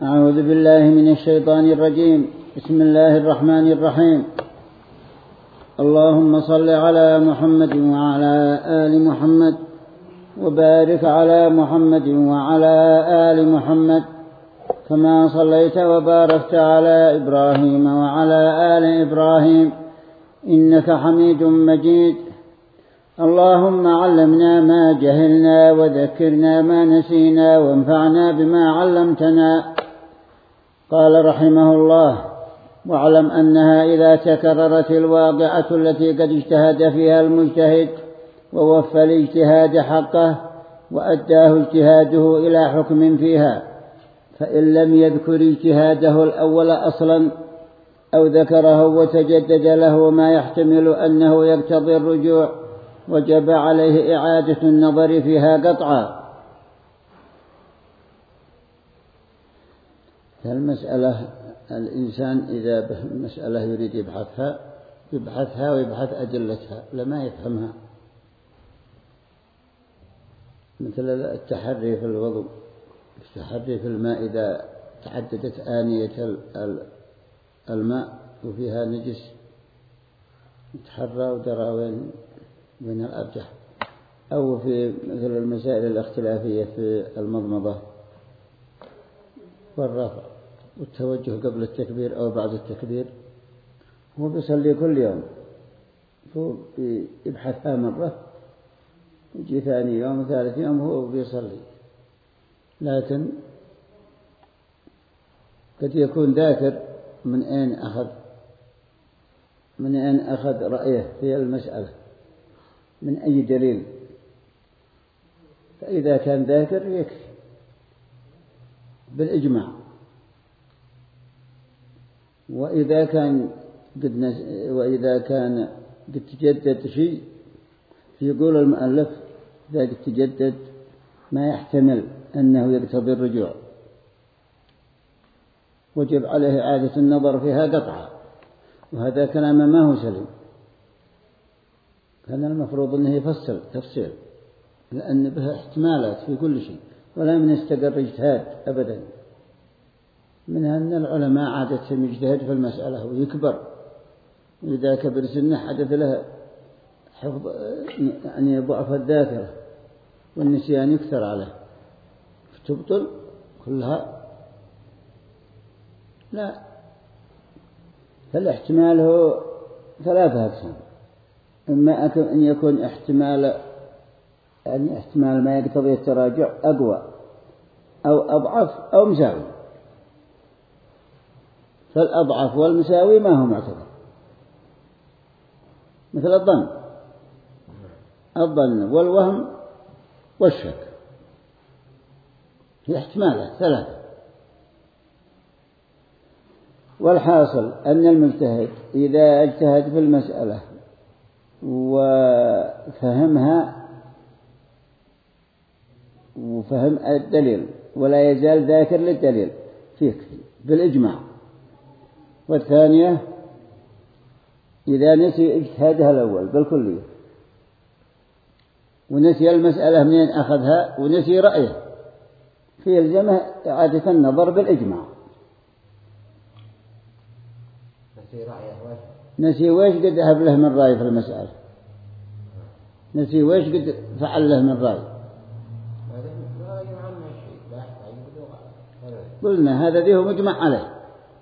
أعوذ بالله من الشيطان الرجيم. بسم الله الرحمن الرحيم. اللهم صل على محمد وعلى آل محمد وبارك على محمد وعلى آل محمد كما صليت وباركت على إبراهيم وعلى آل إبراهيم إنك حميد مجيد. اللهم علمنا ما جهلنا وذكرنا ما نسينا وانفعنا بما علمتنا. قال رحمه الله: واعلم أنها إذا تكررت الواقعة التي قد اجتهد فيها المجتهد ووفى الاجتهاد حقه وأداه اجتهاده إلى حكم فيها، فإن لم يذكر اجتهاده الأول أصلا أو ذكره وتجدد له ما يحتمل أنه يقتضي الرجوع وجب عليه إعادة النظر فيها قطعا. فالمسألة الإنسان إذا به مسألة يريد يبحثها ويبحث أدلتها لما يفهمها، مثل التحري في الوضوء، التحري في الماء إذا تعددت آنية الماء وفيها نجس يتحرى ودرى وين الأرجح، أو في مثل المسائل الاختلافية في المضمضة والرفع والتوجه قبل التكبير أو بعد التكبير. هو بيصلي كل يوم، هو بيبحثها مرة يجي ثاني يوم وثالث يوم هو بيصلي، لكن قد يكون ذاكر من أين أخذ رأيه في المسألة، من أي دليل. فإذا كان ذاكر يكفي بالإجماع، وإذا كان قد تجدد شيء يقول المؤلف إذا قد تجدد ما يحتمل أنه يقتضي الرجوع وجب عليه إعادة النظر فيها قطعا. وهذا كلام ما هو سليم، كان المفروض أنه يفصل تفصيل، لأن بها احتمالات في كل شيء ولا من يستقر اجتهاد أبدا. منها أن العلماء عادة يجتهد في المسألة ويكبر، وإذا كبر سنه حدث له حفظ يعني ضعف الذاكرة والنسيان يكثر عليه فتبطل كلها. لا، فالاحتمال هو ثلاثة أقسام: إما أن يكون احتمال ما يقتضي التراجع أقوى أو أضعف أو مساوي. فالأضعف والمساوي ما هو معتبر، مثل الظن والوهم والشك، هي احتمالات ثلاثة. والحاصل أن المجتهد إذا اجتهد في المسألة وفهمها وفهم الدليل ولا يزال ذاكر للدليل فيكفي بالإجماع. والثانية إذا نسي اجتهادها الأول بالكلية ونسي المسألة منين أخذها ونسي رأيه في الجمع إعادة النظر بالإجماع. نسي ويش قد ذهب له من رأي في المسألة، نسي ويش قد فعل له من رأي. قلنا هذا ذي هو مجمع عليه،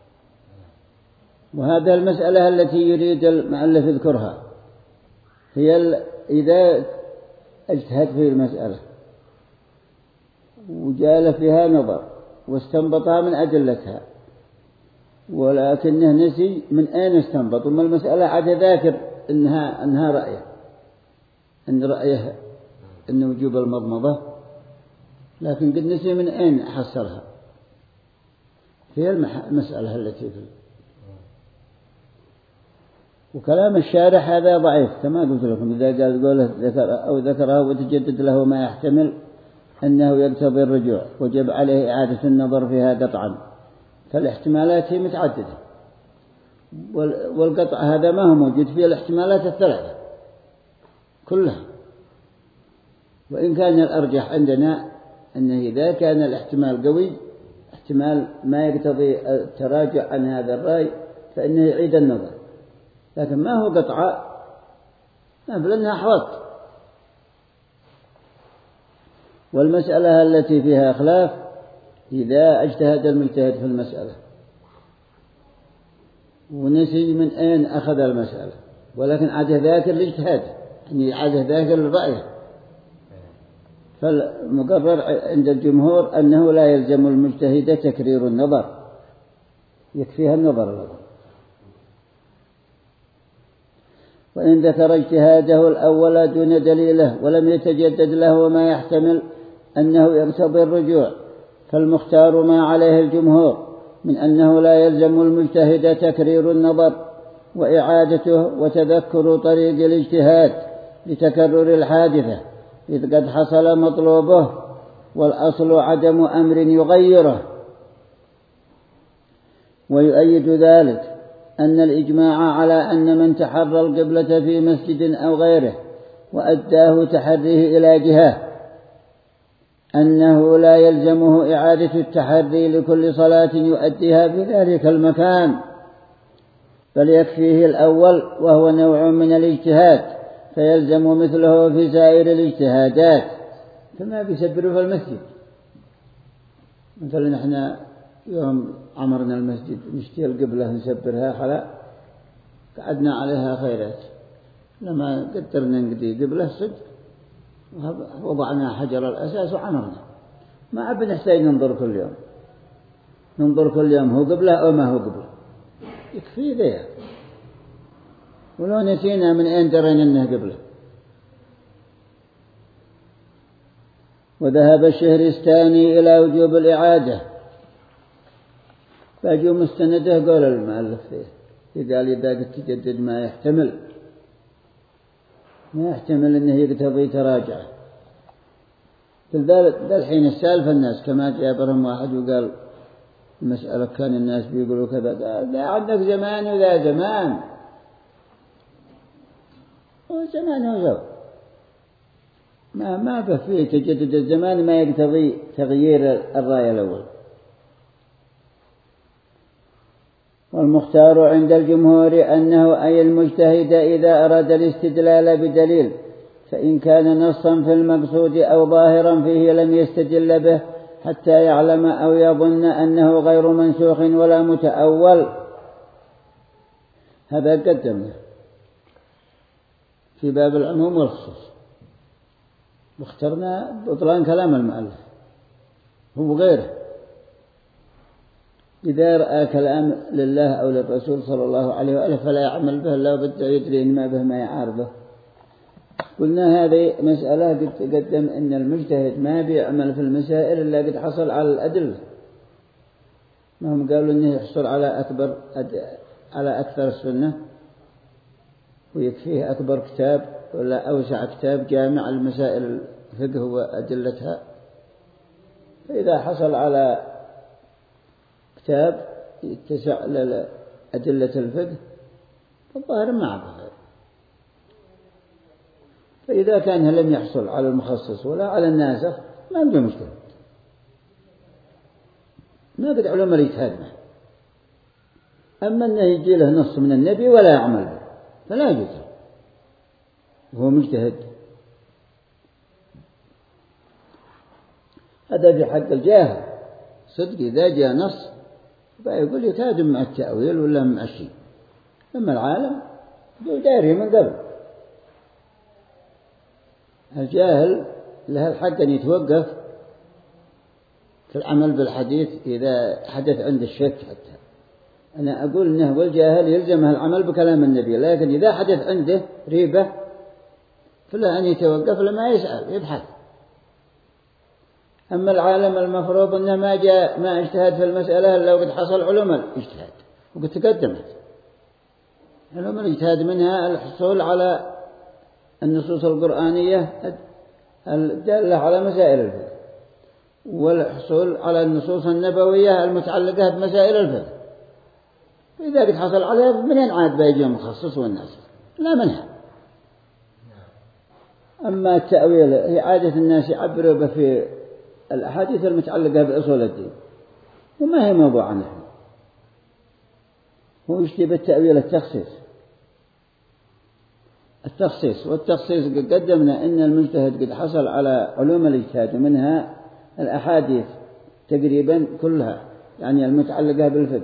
وهذا المسألة التي يريد المؤلف يذكرها هي إذا اجتهد في المسألة وجال فيها نظر واستنبطها من أدلتها، ولكنه نسي من أين استنبط، وما المسألة عاد ذاكر إنها رأيه، أن رأيه أن وجوب المضمضة، لكن قد نسي من أين حصلها. هي المسألة التي فيه. وكلام الشارح هذا ضعيف كما قلت لكم، إذا قال قوله ذكره وتجدد له ما يحتمل أنه يقتضي الرجوع وجب عليه إعادة النظر فيها قطعا، فالاحتمالات هي متعددة، والقطع هذا ما هو موجود فيه الاحتمالات الثلاثة كلها. وإن كان الأرجح عندنا أنه إذا كان الاحتمال قوي احتمال ما يقتضي التراجع عن هذا الرأي فإنه يعيد النظر، لكن ما هو قطع، بل أنها أحوط. والمسألة التي فيها خلاف إذا اجتهد المجتهد في المسألة ونسي من أين أخذ المسألة، ولكن عاده ذاكر الاجتهاد، يعني عاده ذاكر الرأي، فالمقرر عند الجمهور أنه لا يلزم المجتهد تكرير النظر، يكفيها النظر. وإن ذكر اجتهاده الأول دون دليله ولم يتجدد له ما يحتمل أنه يقتضي الرجوع، فالمختار ما عليه الجمهور من أنه لا يلزم المجتهد تكرير النظر وإعادته وتذكر طريق الاجتهاد لتكرر الحادثة، إذ قد حصل مطلوبه والأصل عدم أمر يغيره. ويؤيد ذلك أن الإجماع على أن من تحرى القبلة في مسجد أو غيره وأداه تحريه إلى جهة أنه لا يلزمه إعادة التحري لكل صلاة يؤديها في ذلك المكان، بل يكفيه الأول وهو نوع من الاجتهاد فيلزم مثله في سائر الاجتهادات، فما بيسبروا في المسجد. مثلا نحن يوم عمرنا المسجد نشتري القبلة نسبرها خلا، قعدنا عليها خيرات، لما قدرنا نقضي قبلة صدق وضعنا حجر الأساس وعمرنا، ما عاد نحتاج ننظر كل يوم، ننظر كل يوم هو قبلة أو ما هو قبلة، يكفي ذي. ولو نسينا من أين درينا أنه قبلة. وذهب الشهرستاني إلى وجوب الإعادة، فأجوا مستنده قول المؤلف فيه قال إذا قد تجدد ما يحتمل أنه يقتضي تراجعه. الحين السالف الناس كما جابرهم واحد وقال المسألة كان الناس بيقولوا كذا، لا عندك زمان وذا زمان، وزمان وزو ما فيه تجدد الزمان ما يقتضي تغيير الرأي الأول. والمختار عند الجمهور أنه أي المجتهد إذا أراد الاستدلال بدليل فإن كان نصا في المقصود أو ظاهرا فيه لم يستدل به حتى يعلم أو يظن أنه غير منسوخ ولا متأول. هذا قدمنا في باب العموم والخصوص، واخترنا بطلان كلام المؤلف هو غيره. إذا رأى كلام لله أو للرسول صلى الله عليه وآله فلا يعمل به إلا بده يدري ما به ما يعارضه. قلنا هذه مسألة قدم أن المجتهد ما بيعمل في المسائل إلا قد حصل على الأدلة، ما هم قالوا أنه يحصل على أكثر السنة ويكفيه أكبر كتاب ولا أوسع كتاب جامع المسائل الفقه وأدلتها. فإذا حصل على كتاب يتسع لأدلة الفقه فالظاهر ما عبه. فإذا كان لم يحصل على المخصص ولا على الناسخ ما عنده مشكلة، ما قد علم الاجتهاد معه. أما أنه يجي له نص من النبي ولا يعمل به فلا يجوز، وهو مجتهد. هذا في حق الجاهل صدق، إذا جاء نص فيقول يتهادم مع التأويل ولا مع الشيء، أما العالم داري من قبل. الجاهل له الحق أن يتوقف في العمل بالحديث إذا حدث عند الشك. حتى أنا أقول أنه والجاهل يلزمه العمل بكلام النبي، لكن إذا حدث عنده ريبة فلا أن يتوقف لما يسأل يبحث. أما العالم المفروض أنه ما اجتهد في المسألة إلا وقد حصل علوم الاجتهاد وقد تقدمت علوم الاجتهاد، منها الحصول على النصوص القرآنية الدالة على مسائل الفقه، والحصول على النصوص النبوية المتعلقة بمسائل الفقه. فإذا قد حصل عليها منين عاد بيجي المخصص والناس؟ لا منها. أما التأويل هي عادة الناس يعبروا به في الأحاديث المتعلقة بأصول الدين، وما هي موضوع نحن. هو يشتي بالتأويل التخصيص والتخصيص قد قدمنا إن المجتهد قد حصل على علوم الاجتهاد ومنها الأحاديث تقريبا كلها يعني المتعلقة بالفقه،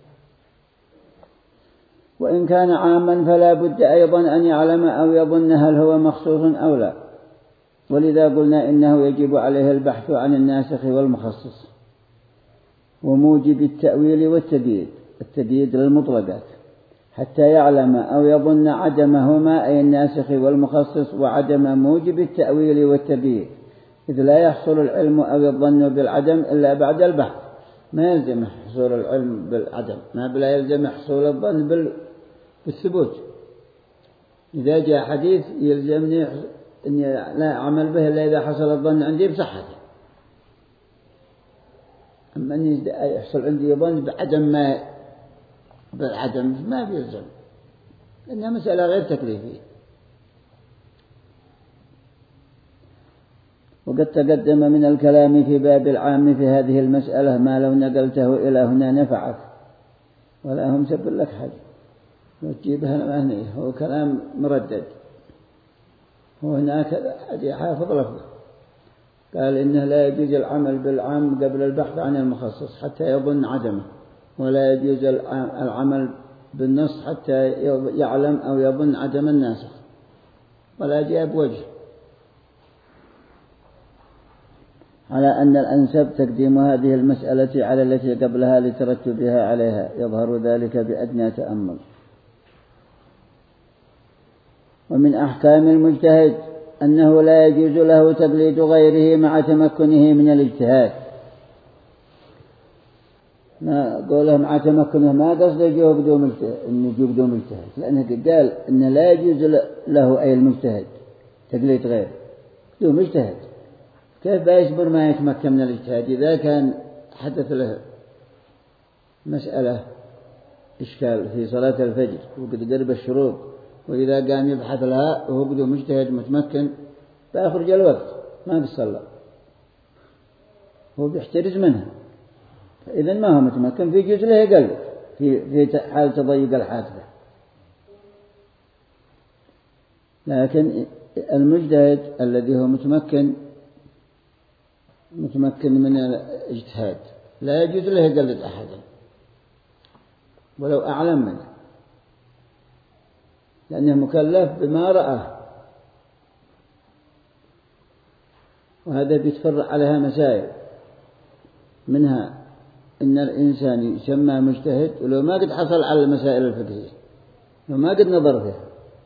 وإن كان عاما فلا بد أيضا أن يعلم أو يظن هل هو مخصوص أو لا، ولذا قلنا إنه يجب عليه البحث عن الناسخ والمخصص وموجب التأويل والتدييد للمطلقات حتى يعلم أو يظن عدمهما أي الناسخ والمخصص وعدم موجب التأويل والتدييد، إذ لا يحصل العلم أو الظن بالعدم إلا بعد البحث. ما يلزم حصول العلم بالعدم، ما بلا يلزم حصول الظن بالثبوت. إذا جاء حديث يلزمني أني لا أعمل به إلا إذا حصل الظن عندي بصحته، أما أن يحصل عندي ظن بالعدم ما بيلزم، لأنها مسألة غير تكليفية. وقد تقدم من الكلام في باب العام في هذه المسألة ما لو نقلته إلى هنا نفعك، ولا هم سبب لك حاجة وتجيبها هنا، هو كلام مردد. وهناك حد حافظ لفظه قال إنه لا يجوز العمل بالعام قبل البحث عن المخصص حتى يظن عدمه، ولا يجوز العمل بالنص حتى يعلم أو يظن عدم الناسخ، ولا جاء بوجه، على أن الأنسب تقديم هذه المسألة على التي قبلها لترتبها عليها، يظهر ذلك بأدنى تأمل. ومن أحكام المجتهد أنه لا يجوز له تقليد غيره مع تمكنه من الاجتهاد. ما قوله مع تمكنه ما قصد يجوب بدون مجتهد، لأنه قال إن لا يجوز له أي المجتهد تقليد غيره بدون مجتهد. كيف بيصبر ما يتمكن من الاجتهاد إذا كان حدث له مسألة إشكال في صلاة الفجر وقد قرب الشروق، وإذا قام يبحث لها وهو بدون مجتهد متمكن فأخرج الوقت ما بيصلى، هو بيحترز منها، فإذا ما هو متمكن في جزء له يقلد في حال تضيق الحادثة. لكن المجتهد الذي هو متمكن من الاجتهاد لا يجوز له يقلد أحدا ولو أعلم منه، لأنه مكلف بما رأى، وهذا بيتفرع عليها مسائل، منها إن الإنسان يسمى مجتهد ولو ما قد حصل على المسائل الفقهية، لو ما قد نظر فيها.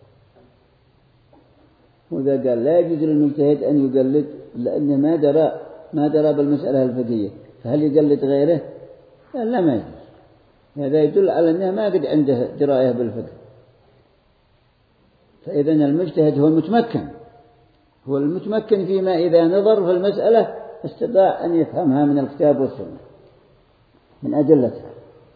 وإذا قال لا يجوز للمجتهد أن يقلد لأنه ما درى بالمسألة الفقهية، فهل يقلد غيره؟ لا ما يجوز. هذا يدل على أنه ما قد عنده دراية بالفقه. فإذا المجتهد هو المتمكن فيما إذا نظر في المسألة استطاع أن يفهمها من الكتاب والسنة من أدلتها.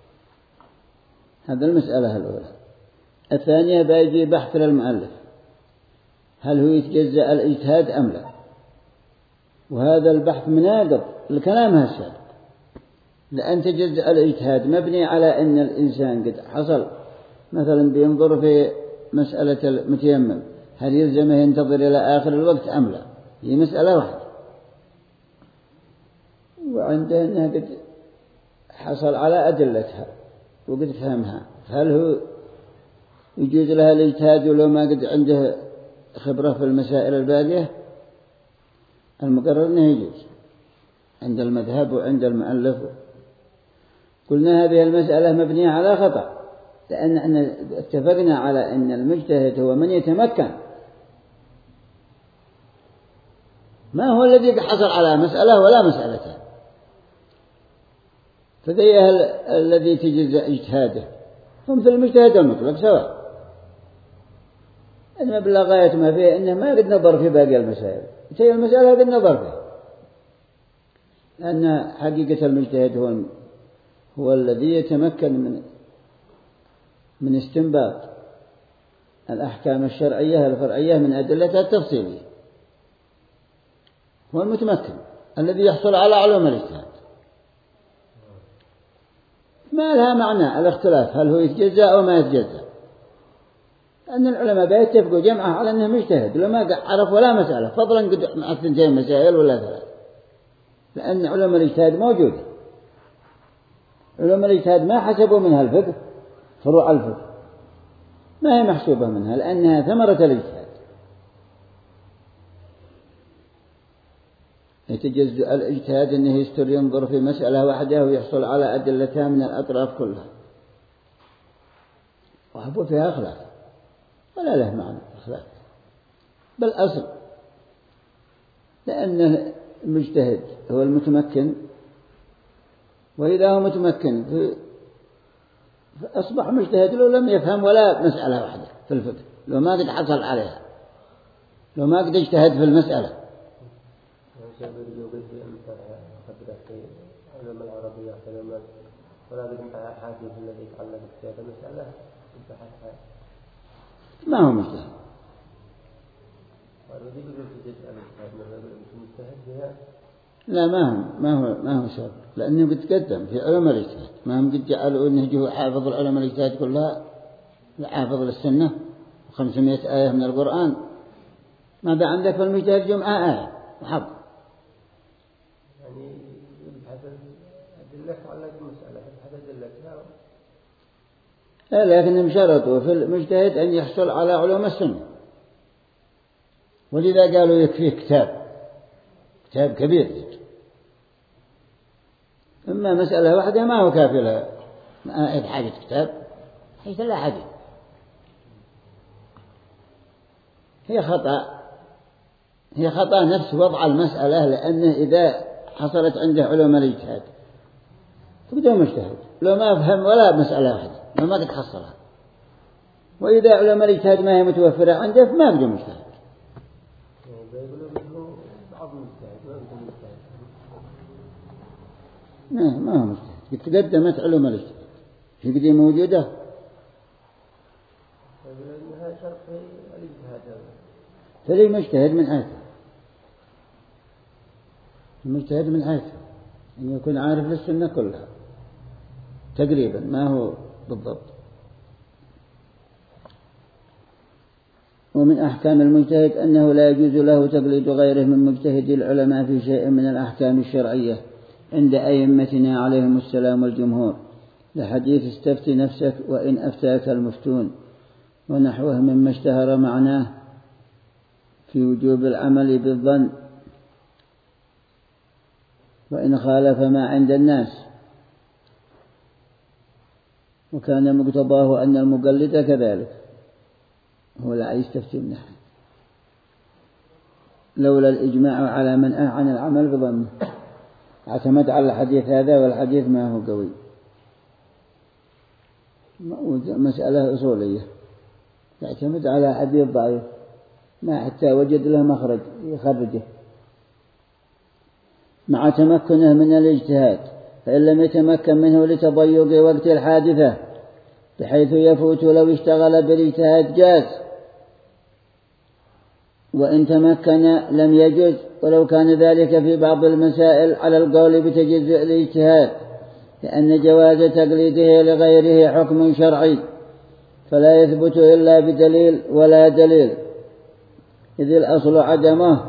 هذا المسألة الأولى. الثانية بيجي بحث للمؤلف هل هو يتجزأ الاجتهاد أم لا، وهذا البحث مناقض لكلام السابق، لأن تجزأ الاجتهاد مبني على أن الإنسان قد حصل مثلا بينظر في مسألة المتيمم هل يلزمه ينتظر إلى آخر الوقت أم لا، هي مسألة واحدة، وعنده أنه قد حصل على أدلتها وقد فهمها، هل هو يجوز لها الاجتهاد ولو ما قد عنده خبرة في المسائل الباقية؟ المقرر أنه يجوز عند المذهب وعند المؤلف. قلنا هذه المسألة مبنية على خطأ، لأن اتفقنا على أن المجتهد هو من يتمكن، ما هو الذي حصل على مسألة ولا مسألتين، فذي الذي تجزأ اجتهاده ومثل المجتهد المطلق سواء، إنما بالغاية ما فيه إنه ما قد نظر في باقي المسائل، هي المسألة قد نظر فيها، لأن حقيقة المجتهد هو الذي يتمكن من استنباط الأحكام الشرعية الفرعية من أدلتها التفصيلية، هو المتمكن الذي يحصل على علوم الاجتهاد. ما لها معنى الاختلاف هل هو يتجزأ أو ما يتجزأ، أن العلماء بيتفقوا جمعة على أنه مجتهد لو ما عرف ولا مسألة، فضلا قد مع 2 مسائل ولا 3، لأن علماء الاجتهاد موجودة. علماء الاجتهاد ما حسبوا منها الفقه، فروع الفقه ما هي محسوبة منها لأنها ثمرة الاجتهاد. يتجزأ الاجتهاد أنه يستر ينظر في مسألة واحدة ويحصل على أدلتها من الأطراف كلها، وهو فيها خلاف ولا له معنى خلاف، بل أصل، لأن المجتهد هو المتمكن، وإذا هو متمكن فأصبح مجتهد لو لم يفهم ولا مسألة واحدة في الفقه، لو ما قد حصل عليها، لو ما قد اجتهد في المسألة. علم العربية علم ولا بدفع حاجز الذي يتعلق بهذه المسألة بحثها ما هو مجتهد. لا ما هو سابق، لأنه بيتقدم في علم الاجتهاد، ما هم قد جعلوا إنه حافظ العلم الاجتهاد كلها، حافظ للسنة 500 آية من القرآن، ما بقى عندك في المجتهد جمعة آية وحفظ. يعني يبحث أدلة على المسألة، يبحث أدلتها. لا، لكنهم شرطوا في المجتهد أن يحصل على علوم السنة، ولذا قالوا يكفيه كتاب كبير، إما مسألة واحدة ما هو كافي لها، ما أعد حاجة كتاب حيث لا حديث. هي خطأ نفس وضع المسألة، لأنه إذا حصلت عنده علوم الاجتهاد تبدأ مجتهد لو ما أفهم ولا مسألة واحدة، لو ما قد حصلها، وإذا علوم الاجتهاد ما هي متوفرة عنده فما بدأ مجتهد. ما هو مجتهد، قد تقدمت علوم الاجتهاد في قديم موجودة. فلي مجتهد من آيته، المجتهد من آيته أن يكون عارف للسنة كلها تقريبا، ما هو بالضبط. ومن أحكام المجتهد أنه لا يجوز له تقليد غيره من مجتهد العلماء في شيء من الأحكام الشرعية عند أئمتنا عليهم السلام والجمهور، لحديث استفتي نفسك وإن أفتاك المفتون ونحوه مما اشتهر معناه في وجوب العمل بالظن وإن خالف ما عند الناس، وكان مقتضاه أن المقلد كذلك هو لا يستفتي من أحد لولا الإجماع على من عن العمل بظنه. اعتمد على الحديث هذا، والحديث ما هو قوي، مسألة أصولية، يعتمد على حديث ضعيف ما حتى وجد له مخرج يخرجه مع تمكنه من الاجتهاد، فإن لم يتمكن منه لتضيق وقت الحادثة بحيث يفوت لو اشتغل بالاجتهاد جاز، وإن تمكن لم يجز، ولو كان ذلك في بعض المسائل على القول بتجزئ الاجتهاد، لأن جواز تقليده لغيره حكم شرعي فلا يثبت إلا بدليل ولا دليل، إذ الأصل عدمه،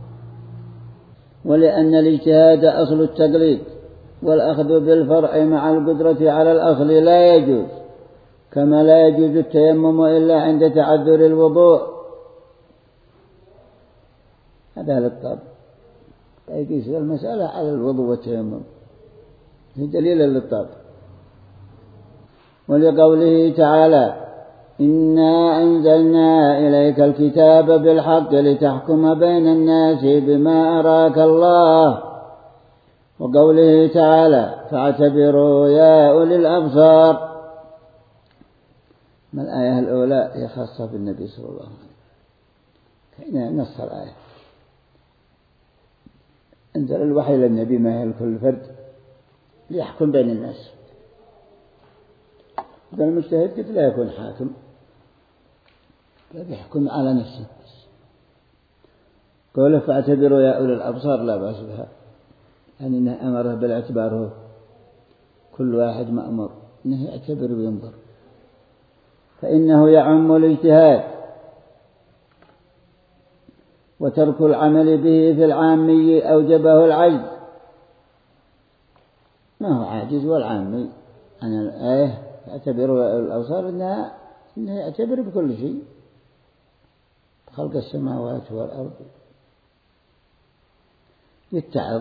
ولأن الاجتهاد أصل التقليد، والأخذ بالفرع مع القدرة على الأصل لا يجوز، كما لا يجوز التيمم إلا عند تعذر الوضوء. هذا للطب يقيس المسألة على الوضوء والتيمم، في دليل للطب. ولقوله تعالى إنا أنزلنا إليك الكتاب بالحق لتحكم بين الناس بما أراك الله، وقوله تعالى فاعتبروا يا أولي الأبصار. ما الآية الأولى هي خاصة بالنبي صلى الله عليه وسلم، هنا نص الآية انزل الوحي للنبي ما هي لكل فرد ليحكم بين الناس، المجتهد قد لا يكون حاكم، يحكم على نفسه. قوله فاعتبروا يا أولي الأبصار لا بأس بها، يعني أمره بالاعتبار، كل واحد مأمور أنه يعتبر وينظر، فإنه يعم الاجتهاد، وترك العمل به في العامي أوجبه العجز. ما هو عاجز والعامي عن الآية يعتبر الأبصار أنه يعتبر بكل شيء، خلق السماوات والأرض يتعظ.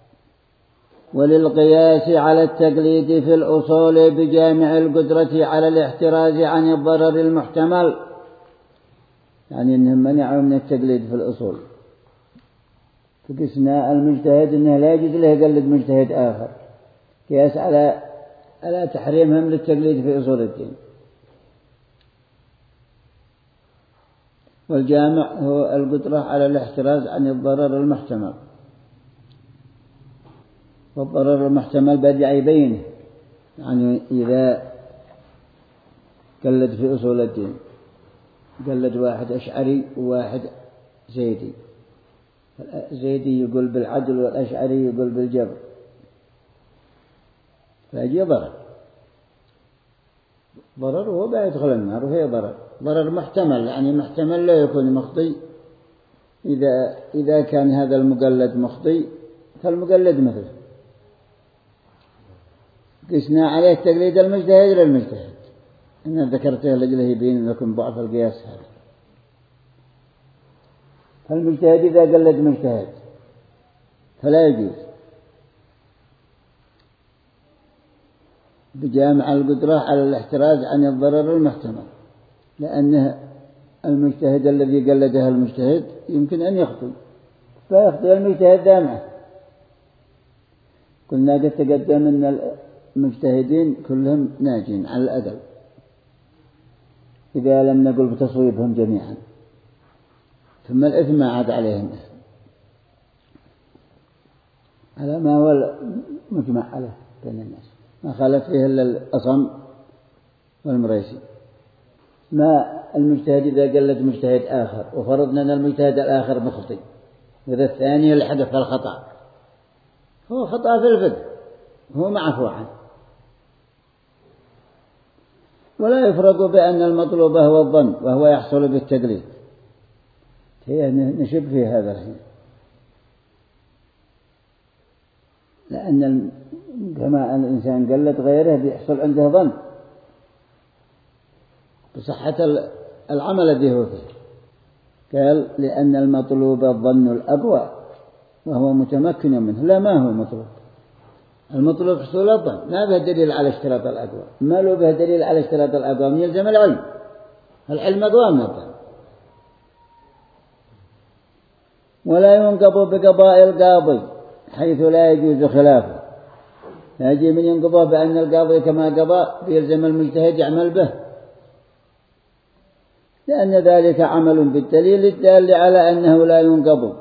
وللقياس على التقليد في الأصول بجامع القدرة على الاحتراز عن الضرر المحتمل، يعني أنهم منعوا من التقليد في الأصول، فقسنا المجتهد أنه لا يجوز له يقلد مجتهد آخر، قياس على تحريمهم للتقليد في أصول الدين. والجامع هو القدرة على الاحتراز عن الضرر المحتمل، والضرر المحتمل بدأ يبينه، يعني إذا قلد في أصول الدين، قلد واحد أشعري وواحد زيدي، زيدي يقول بالعدل والأشعري يقول بالجبر، فيجي ضرر وهو لا يدخل النار، وهي ضرر محتمل، يعني محتمل لا يكون مخطئ. إذا كان هذا المقلد مخطئ فالمقلد مثله. قسنا عليه تقليد المجتهد للمجتهد، أنا ذكرته لأجله يبين لكم ضعف القياس هذا. فالمجتهد إذا قلد مجتهد فلا يجوز، بجامع القدرة على الاحتراز عن الضرر المحتمل، لأن المجتهد الذي قلده المجتهد يمكن أن يخطئ، فيخطئ المجتهد دامعه. قلنا قد تقدم أن المجتهدين كلهم ناجين على الأقل، إذا لم نقل بتصويبهم جميعا، ثم الإثم ما عاد عليهم إثم على ما هو مجمع عليه بين الناس، ما خالف فيه إلا الأصم والمريسي. ما المجتهد إذا قلد مجتهد آخر وفرضنا أن المجتهد الآخر مخطئ، وإذا الثاني اللي حدث الخطأ هو خطأ في الفقه هو معفو عنه، ولا يفرق بأن المطلوب هو الظن وهو يحصل بالتقليد. هي نشب في هذا الحين، لأن كما الإنسان قلد غيره بيحصل عنده ظن بصحة العمل الذي هو فيه. قال لأن المطلوب الظن الأقوى وهو متمكن منه. لا، ما هو المطلوب حصول الظن، ما به دليل على اشتراط الأقوى، ما له به دليل على اشتراط الأقوى، من يلزم العلم أقوى من الظن. ولا ينقض بقضاء القاضي حيث لا يجوز خلافه، يجي من ينقضه بأن القاضي كما قضى بيلزم المجتهد يعمل به، لأن ذلك عمل بالدليل الدال على أنه لا ينقض،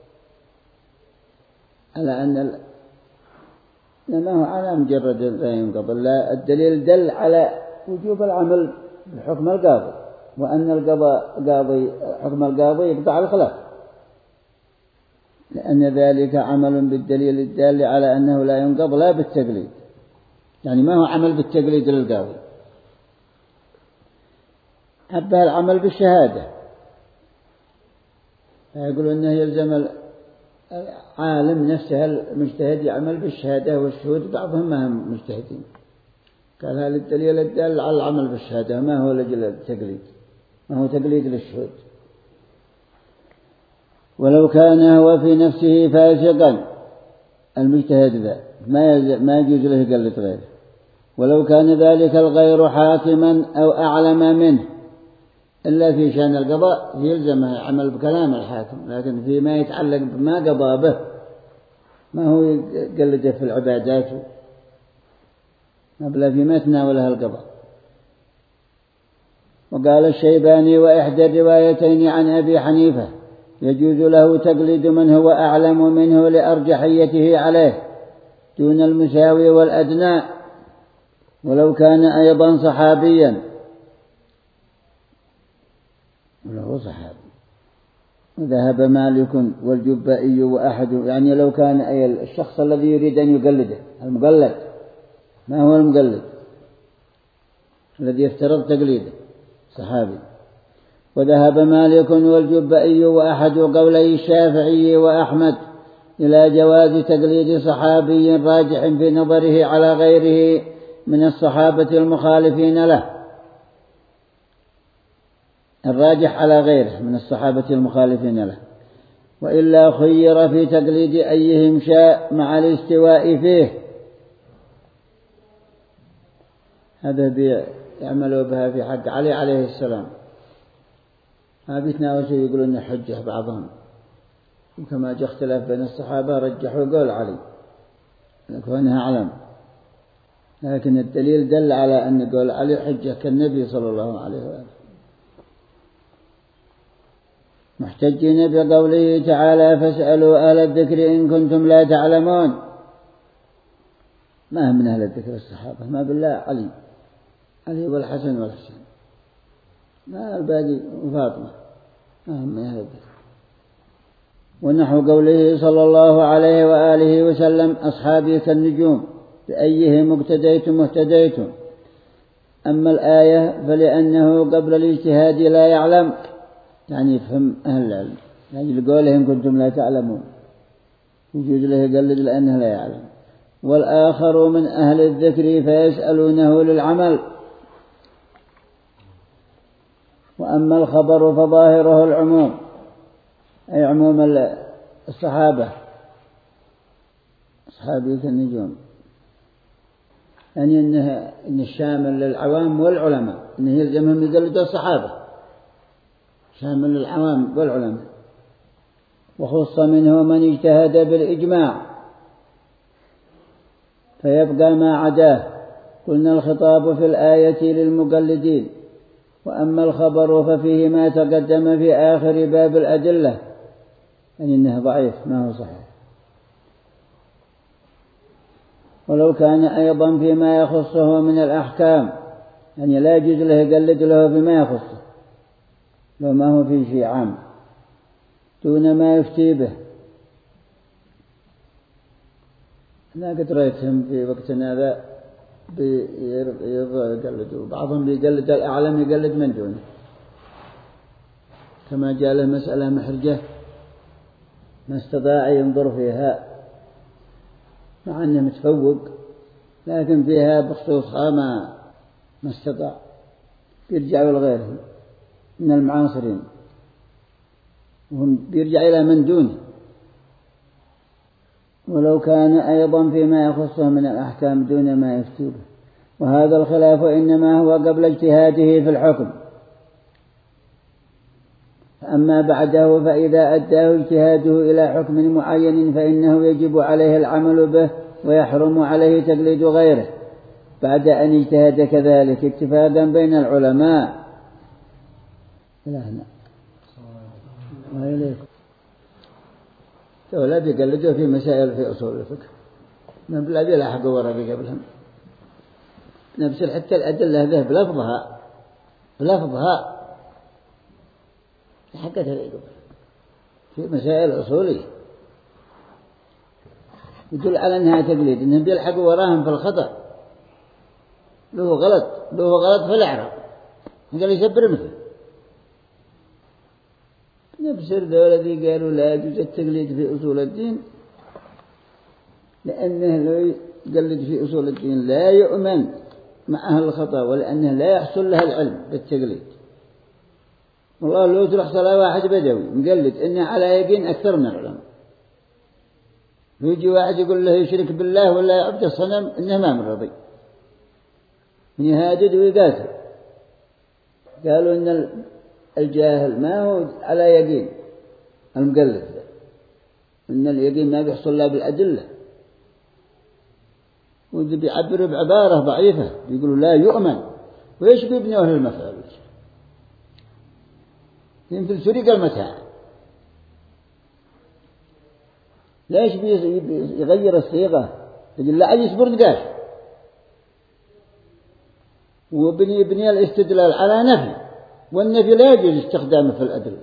على أن ما هو على مجرد لا ينقض، لا، الدليل دل على وجوب العمل بحكم القاضي، وأن حكم القاضي يقطع الخلاف، لأن ذلك عمل بالدليل الدال على أنه لا ينقض لا بالتقليد، يعني ما هو عمل بالتقليد للقاضي، حتى العمل بالشهادة. يقولون أنه يلزم العالم نفسه المجتهد يعمل بالشهادة والشهود، بعضهم ما هم مجتهدين، قال هذا الدليل الدال على العمل بالشهادة، ما هو لجل التقليد، ما هو تقليد للشهود. ولو كان هو في نفسه فاسقا، المجتهد ذا ما يجوز له يقلد غيره، ولو كان ذلك الغير حاكما أو أعلم منه، إلا في شأن القضاء يلزمه عمل بكلام الحاكم، لكن فيما يتعلق بما قضى به ما هو يقلده في العبادات، بل فيما يتناولها القضاء. وقال الشيباني وإحدى الروايتين عن أبي حنيفة يجوز له تقليد من هو أعلم منه لأرجحيته عليه دون المساوي والأدنى، ولو كان أيضا صحابيا، وله صحابي. وذهب مالك والجبائي وأحد، يعني لو كان أي الشخص الذي يريد أن يقلده، المقلد ما هو المقلد، الذي يفترض تقليده صحابي. وذهب مالك والجبائي وأحد قولي الشافعي وأحمد إلى جواز تقليد صحابي راجح في نظره على غيره من الصحابة المخالفين له، الراجح على غيره من الصحابة المخالفين له، وإلا خير في تقليد أيهم شاء مع الاستواء فيه. هذا يعملوا بها في حق علي عليه السلام، ما بيتناوشوا يقولون حجة بعضهم، وكما جاء اختلاف بين الصحابة رجحوا قول علي كونها أعلم، لكن الدليل دل على أن قول علي حجة كالنبي صلى الله عليه وآله. محتجين بقوله تعالى فاسألوا أهل الذكر إن كنتم لا تعلمون. ما هم من أهل الذكر الصحابة؟ ما بالله علي والحسن والحسين، ما الباقي وفاطمة، ما هم من أهل الذكر. ونحو قوله صلى الله عليه وآله وسلم أصحابي كالنجوم بأيهم اقتديتم اهتديتم. أما الآية فلأنه قبل الاجتهاد لا يعلم، يعني يفهم أهل العلم، يعني لقولهم كنتم لا تعلمون يجوز له يقلد لأنه لا يعلم. والآخر من أهل الذكر فيسألونه للعمل. وأما الخبر فظاهره العموم، أي عموم الصحابة أصحابي كالنجوم، يعني إن الشامل للعوام والعلماء، إنه يلزمهم يقلدوا الصحابة، شامل للعوام والعلماء. وخص منه من اجتهد بالإجماع فيبقى ما عداه. قلنا الخطاب في الآية للمقلدين. وأما الخبر ففيه ما تقدم في آخر باب الأدلة، يعني إنه ضعيف ما هو صحيح. ولو كان أيضا فيما يخصه من الأحكام، يعني لا يجوز له يقلد له فيما يخصه لو ما هو في شيء عام دون ما يفتي به. أنا قد رأيتهم في وقتنا هذا يقلدوا، بعضهم بيقلد الأعلم يقلد من دونه، كما جاء له مسألة محرجة ما استطاع ينظر فيها مع أنه متفوق، لكن فيها بخصوصها ما استطاع، يرجعوا لغيره من المعاصرين وهم بيرجع إلى من دونه. ولو كان أيضا فيما يخصه من الأحكام دون ما يفتي به. وهذا الخلاف إنما هو قبل اجتهاده في الحكم، أما بعده فإذا أداه اجتهاده إلى حكم معين فإنه يجب عليه العمل به ويحرم عليه تقليد غيره بعد أن اجتهد كذلك اتفاقا بين العلماء. إلهنا وإليكم ولا بيقلدوا في مسائل في أصول الفقه، من بلا بيلاحقوا ورقة قبلهم، نفس حتى الأدلة هذه بلفظها حقتها قبل في مسائل أصولية يدل على أنها تقليد، إنهم بيلحقوا وراهم في الخطأ، له غلط في الإعراب قال يسبر مثله. نفسر ذولا الذي قالوا لا يجوز التقليد في أصول الدين، لأنه لو يقلد في أصول الدين لا يؤمن مع أهل الخطأ، ولأنه لا يحصل له العلم بالتقليد. والله لو تروح صلاة واحد بدوي مقلد إنه على يقين أكثر من العلماء، ويجي واحد يقول له يشرك بالله ولا يعبد الصنم إنه ما من رضي، من يهادد ويقاتل. قالوا إن الجاهل ما هو على يقين، المقلد إن اليقين ما بيحصل له بالأدلة، وإذا بيعبروا بعبارة ضعيفة بيقولوا لا يؤمن، وإيش بيبنوه للمفعول؟ يمكن سرق المتاع، ليش بيغير الصيغة؟ يقول لا يصبر نقاش، وبني الاستدلال على نفي، والنفي لا يجوز استخدامه في الأدلة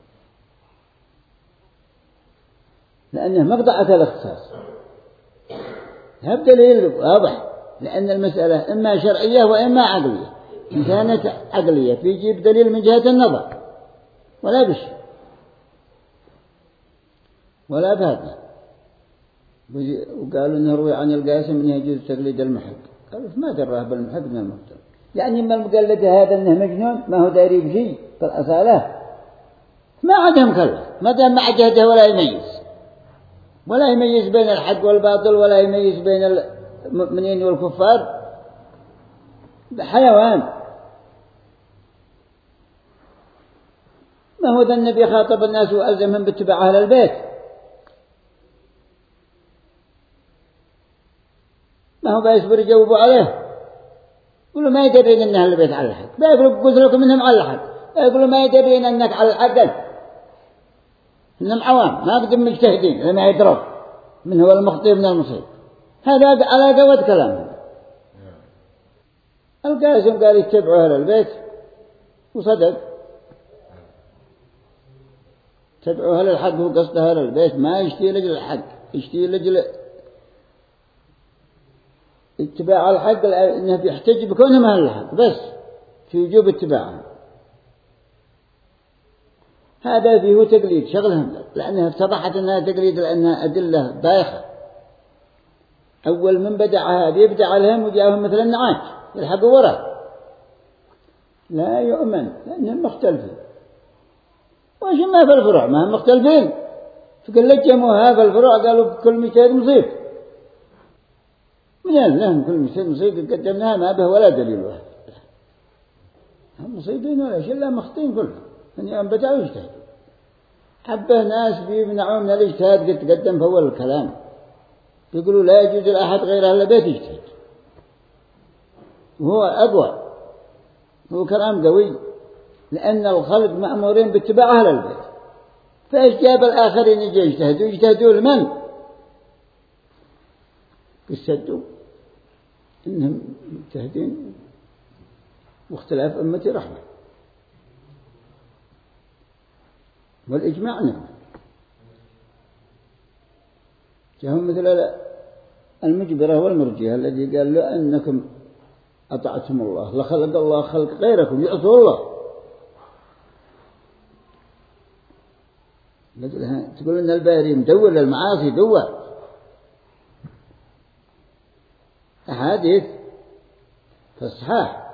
لأنه مقطعة الاختصاص. هذا دليل واضح، لأن المسألة إما شرعية وإما عقلية، كانت عقلية بيجيب دليل من جهة النظر ولا بش ولا بهذا. وقالوا إنه روي عن القاسم إنه يجوز تقليد المحق. قالوا ما دراه بالمحق من المبتدع، يعني ما المقلد هذا إنه مجنون ما هو داري بشيء في الأصالة، ما عندهم كله ما دام مع جهده ولا يميز بين الحق والباطل ولا يميز بين المؤمنين والكفار، حيوان. ما هو ذا النبي خاطب الناس وألزمهم باتباع أهل البيت، ما هو بيصبر يجاوبوا عليه، يقولوا ما يدرين أن أهل البيت على الحق، بيقولوا قلت لكم إنهم على الحق، يقولوا ما يدرين أنك على الحق، إنهم عوام ما قدم مجتهدين لما يدرك من هو المخطئ من المصيب. هذا على قوة كلامهم. القاسم قال يتبعوا أهل البيت وصدق، تبعوا أهل الحق هو قصد أهل البيت، ما يشتي لجل الحق، يشتي لجل اتباع الحق، إنه بيحتج بكونهم أهل الحق بس في وجوب اتباعهم. هذا فيه تقليد شغلهم، لأنها اتضحت أنها تقليد لأنها أدلة بايخة. أول من بدعها بيبدع لهم وجاءهم مثل النعاج يلحقوا وراء، لا يؤمن لأنهم مختلفين. وش ما في الفروع ما هم مختلفين، فقال جمعوها في الفروع قالوا كل مجتهد مصيب، من لهم كل مجتهد مصيب قدمناها ما به ولا دليل واحد، هم مصيبين ولا شيء لا مخطئين كلهم، أن يوم بدأوا يجتهدوا. حبه ناس بيمنعون من الاجتهاد قد تقدم في أول الكلام، يقولوا لا يجوز لأحد غير أهل البيت يجتهد، وهو أقوى، هو كلام قوي، لأن الخلق مأمورين باتباع أهل البيت، فإيش جاب الآخرين يجتهدوا لمن؟ يشتدوا إنهم مجتهدين، واختلاف أمتي رحمة، والإجماع نعم. جاءهم مثل المجبرة والمرجئة الذي قال له أنكم أطعتم الله لخلق الله خلق غيركم يعصوا الله. تقول أن الباري مدور للمعاصي دور أحاديث في الصحاح.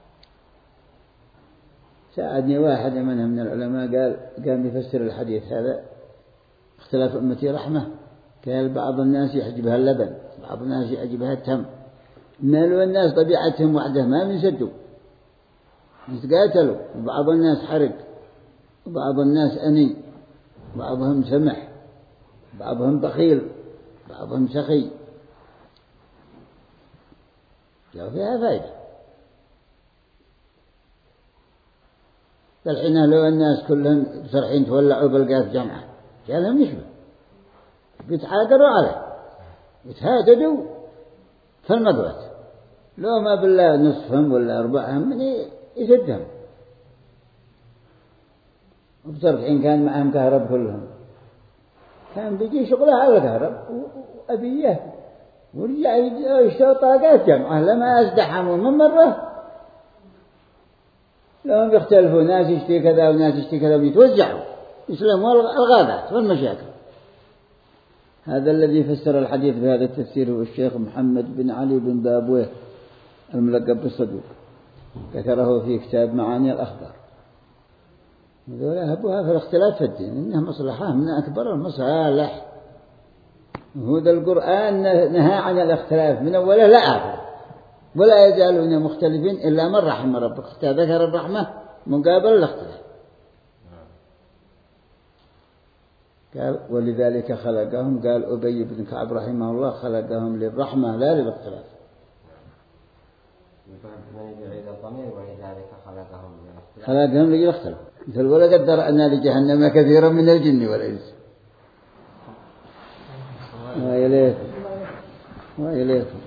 ساعدني واحد منهم من العلماء قام يفسر الحديث هذا اختلاف أمتي رحمة، قال بعض الناس يحجبها اللبن، بعض الناس يحجبها التمر، مالوا الناس طبيعتهم وحده ما بيسدوا يتقاتلوا، وبعض الناس حرق، وبعض الناس أني، بعضهم سمح، بعضهم بخيل، بعضهم سخي، جاء فيها فائدة. فالحين لو الناس كلهم بسرحين تولعوا بالقاف جمعة جالهم يشبه بيتحاقروا عليه يتهاددوا في المقوات، لو ما بالله نصفهم ولا أربعهم من يسدهم، وبسرحين كان معهم كهرب كلهم، كان بيجي شغله على كهرب وأبيه ورجع يشتغل طاقات جمعة لما أزدحموا من مرة، لهم يختلفوا ناس يشتي كذا وناس يشتي كذا ويتوزعوا يسلموا الغابات والمشاكل. هذا الذي فسر الحديث بهذا التفسير هو الشيخ محمد بن علي بن بابويه الملقب بالصدوق، ذكره في كتاب معاني الأخبار. وذولا هبوها في الاختلاف في الدين إنها مصلحة من أكبر المصالح، وهذا القرآن نهى عن الاختلاف من أوله لا آخر، ولا يزالون مختلفين إلا من رحم ربك، ذكر الرحمة مقابل الاختلاف. قال ولذلك خلقهم، قال أبي بن كعب رحمه الله خلقهم للرحمة لا للاختلاف. خلقهم للاختلاف، مثل ولقد ذرأنا لجهنم كثيرا من الجن والإنس. وإليكم